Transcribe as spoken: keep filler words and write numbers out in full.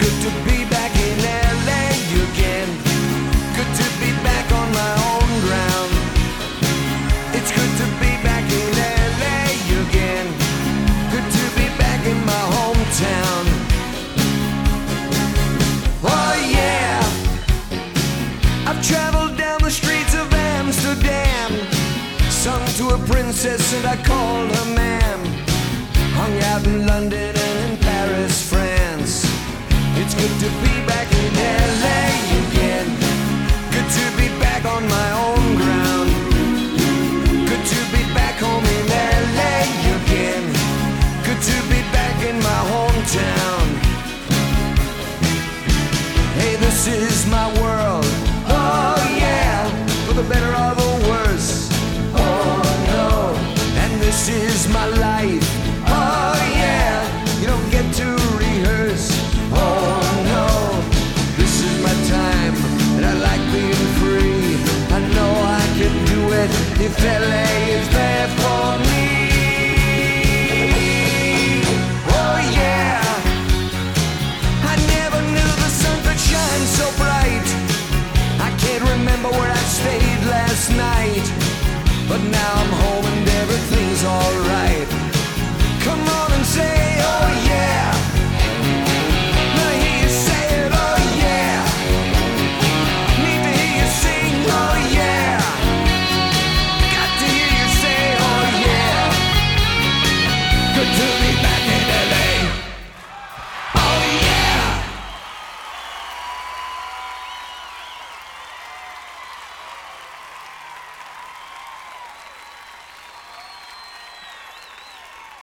good to be back in L A again. Good to be back on my own ground. It's good to be back in L A again. Good to be back in my hometown. Oh yeah, I've traveled down the streets of Amsterdam, sung to a princess and I called her ma'am. Hung out in London and in Paris, France. It's good to be back in L A again. Good to be back on my own ground. Good to be back home in L A again. Good to be back in my hometown. Hey, this is my world. Oh yeah, for the better or the worse. Oh no, and this is my life. Oh yeah, you don't get to rehearse. Oh no, this is my time, and I like being free. I know I can do it if L A is there for me. Oh yeah, I never knew the sun could shine so bright. I can't remember where I stayed last night, but now I'm